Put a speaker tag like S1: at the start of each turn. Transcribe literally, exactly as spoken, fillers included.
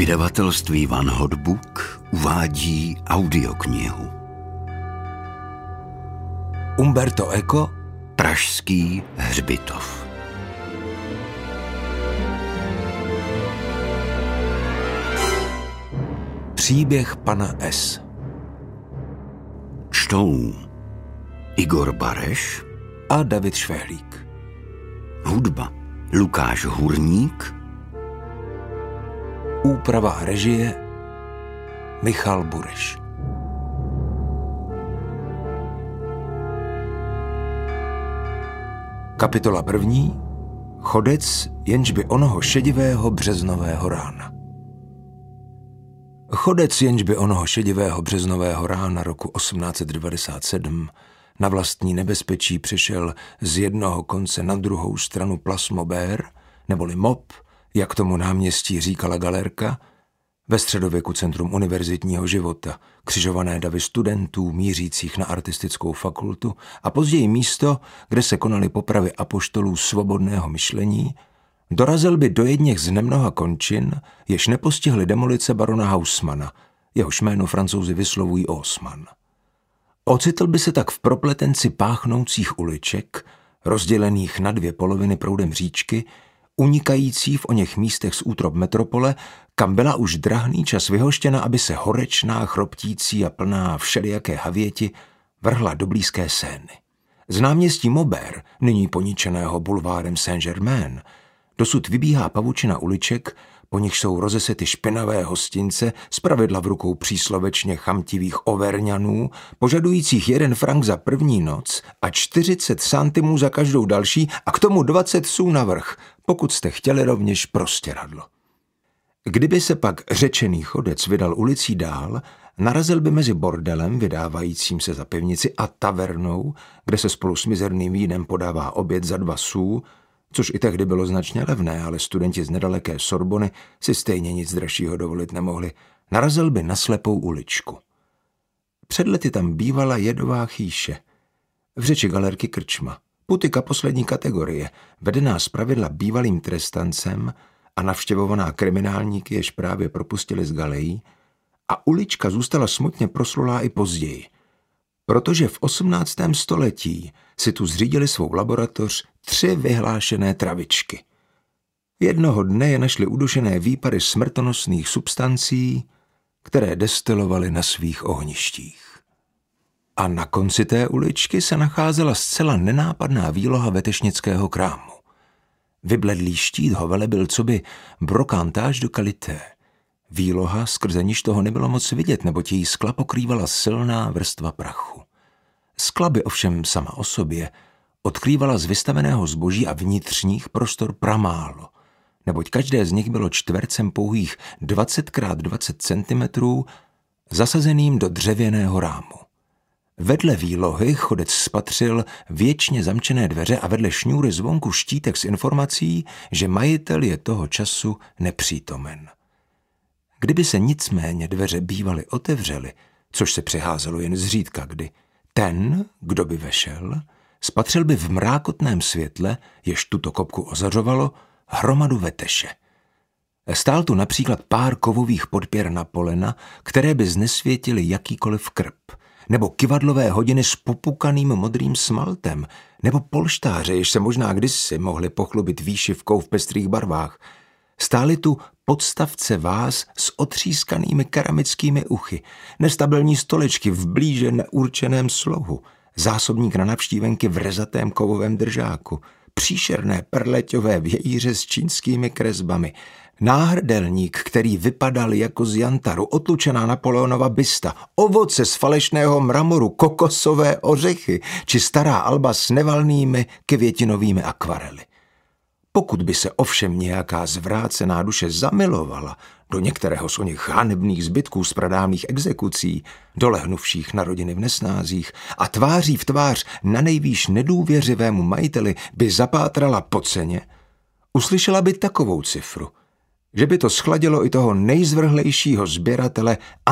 S1: Vydavatelství Van Hot Book uvádí audioknihu.
S2: Umberto Eco,
S1: Pražský hřbitov.
S2: Příběh pana S.
S1: Čtou Igor Bareš
S2: a David Švehlík.
S1: Hudba Lukáš Hurník.
S2: Úprava a režie Michal Bureš. Kapitola první. Chodec, jenž by onoho šedivého březnového rána. Chodec, jenž by onoho šedivého březnového rána roku osmnáct set devadesát sedm na vlastní nebezpečí přešel z jednoho konce na druhou stranu Place Maubert, neboli Mop, jak tomu náměstí říkala Galerka, ve středověku centrum univerzitního života, křižované davy studentů mířících na artistickou fakultu a později místo, kde se konaly popravy apoštolů svobodného myšlení, dorazil by do jedněch z nemnoha končin, jež nepostihly demolice barona Haussmana, jehož jméno Francouzi vyslovují Haussmann. Ocitl by se tak v propletenci páchnoucích uliček, rozdělených na dvě poloviny proudem říčky, unikající v oněch místech z útrop metropole, kam byla už drahný čas vyhoštěna, aby se horečná, chroptící a plná všelijaké havěti vrhla do blízké Sény. Z náměstí Maubert, nyní poničeného bulvárem Saint-Germain, dosud vybíhá pavučina uliček, po nich jsou rozesety špinavé hostince, zpravidla v rukou příslovečně chamtivých overňanů, požadujících jeden frank za první noc a čtyřicet centimů za každou další a k tomu dvacet sů navrch, pokud jste chtěli rovněž prostěradlo. Kdyby se pak řečený chodec vydal ulicí dál, narazil by mezi bordelem, vydávajícím se za pivnici, a tavernou, kde se spolu s mizerným vínem podává oběd za dva sů, což i tehdy bylo značně levné, ale studenti z nedaleké Sorbony si stejně nic dražšího dovolit nemohli, narazil by na slepou uličku. Před lety tam bývala jedová chýše. V řeči Galerky krčma. Putika poslední kategorie, vedená zpravidla bývalým trestancem a navštěvovaná kriminálníky, jež právě propustili z galejí, a ulička zůstala smutně proslulá i později, protože v osmnáctém století si tu zřídili svou laboratoř tři vyhlášené travičky. Jednoho dne je našli udušené výpary smrtonosných substancí, které destilovali na svých ohništích. A na konci té uličky se nacházela zcela nenápadná výloha vetešnického krámu. Vybledlý štít ho velebil coby brokantáž do qualité. Výloha, skrze níž toho nebylo moc vidět, neboť její skla pokrývala silná vrstva prachu. Skla by ovšem sama o sobě odkrývala z vystaveného zboží a vnitřních prostor pramálo, neboť každé z nich bylo čtvercem pouhých dvacet krát dvacet centimetrů zasazeným do dřevěného rámu. Vedle výlohy chodec spatřil věčně zamčené dveře a vedle šňůry zvonku štítek s informací, že majitel je toho času nepřítomen. Kdyby se nicméně dveře bývaly otevřely, což se přeházelo jen zřídka kdy, ten, kdo by vešel, spatřil by v mrákotném světle, jež tuto kopku ozařovalo, hromadu veteše. Stál tu například pár kovových podpěr na polena, které by znesvětily jakýkoliv krb, nebo kyvadlové hodiny s popukaným modrým smaltem, nebo polštáře, jež se možná kdysi mohly pochlubit výšivkou v pestrých barvách. Stály tu podstavce váz s otřískanými keramickými uchy, nestabilní stolečky v blíže neurčeném slohu, zásobník na navštívenky v rezatém kovovém držáku, příšerné perleťové vějíře s čínskými kresbami, náhrdelník, který vypadal jako z jantaru, otlučená Napoleonova bysta, ovoce z falešného mramoru, kokosové ořechy či stará alba s nevalnými květinovými akvarely. Pokud by se ovšem nějaká zvrácená duše zamilovala do některého z oněch hanebných zbytků z pradávných exekucí, dolehnuvších na rodiny v nesnázích, a tváří v tvář na nejvýš nedůvěřivému majiteli by zapátrala po ceně, uslyšela by takovou cifru, že by to schladilo i toho nejzvrhlejšího sběratele